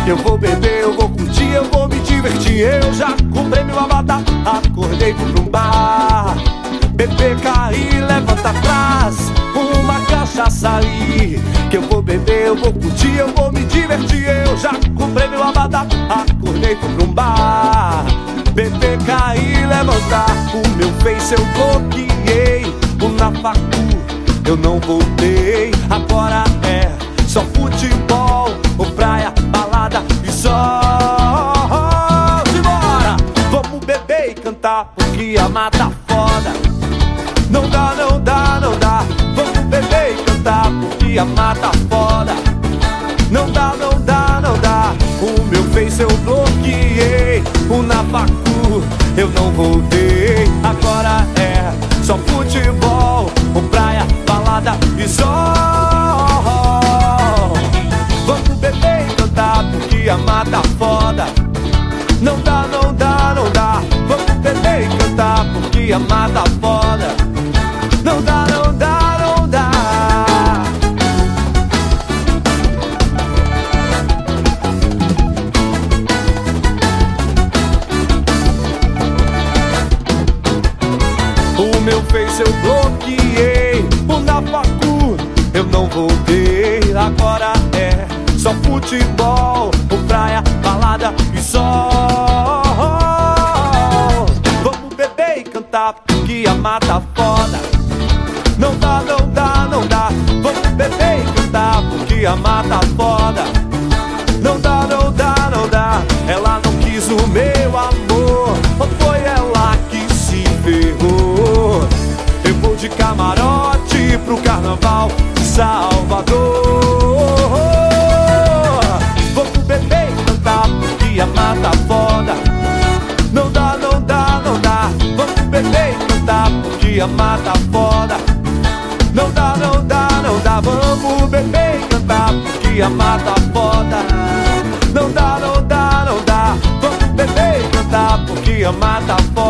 Eu vou beber, eu vou curtir, eu vou me divertir. Eu já comprei meu avatar, acordei, fui pra um bar. Beber, cair, levanta atrás, uma cachaça ali. Que eu vou beber, eu vou curtir, eu vou me divertir. Eu já comprei meu avatar, acordei, fui pra um bar. Beber, cair, levantar, o meu Face eu bloqueei. O na facu eu não voltei. Agora é só futebol, ou praia, balada e sol. Simbora! Vamos beber e cantar, porque a mata foda. Não dá, não dá, não dá. Vamos beber e cantar, porque a mata foda. Não dá, não dá, não dá. O meu Face eu bloqueei. O na facu eu não voltei. Agora é só futebol, ou praia, balada e sol. Vamos beber e cantar, porque a mata foda. Não dá, não dá, não dá. Vamos beber e cantar, porque a mata foda. Não dá, não dá, não dá. O meu Face eu bloqueei. O na facu eu não voltei. Agora é só futebol, ou praia, balada e sol. Vamos beber e cantar, porque a mata foda. Não dá, não dá, não dá. Vamos beber e cantar, porque a mata foda. Não dá, não dá, não dá. Ela não quis o meu amor, ou foi ela que se ferrou? Eu vou de camarote pro carnaval de Salvador. Vamos beber e cantar, porque a mata foda. Não dá, não dá, não dá. Vamos beber e cantar, porque a mata foda. Não dá, não dá, não dá. Vamos beber e cantar, porque a mata foda. Não dá, não dá, não dá. Vamos beber e cantar, porque a mata foda.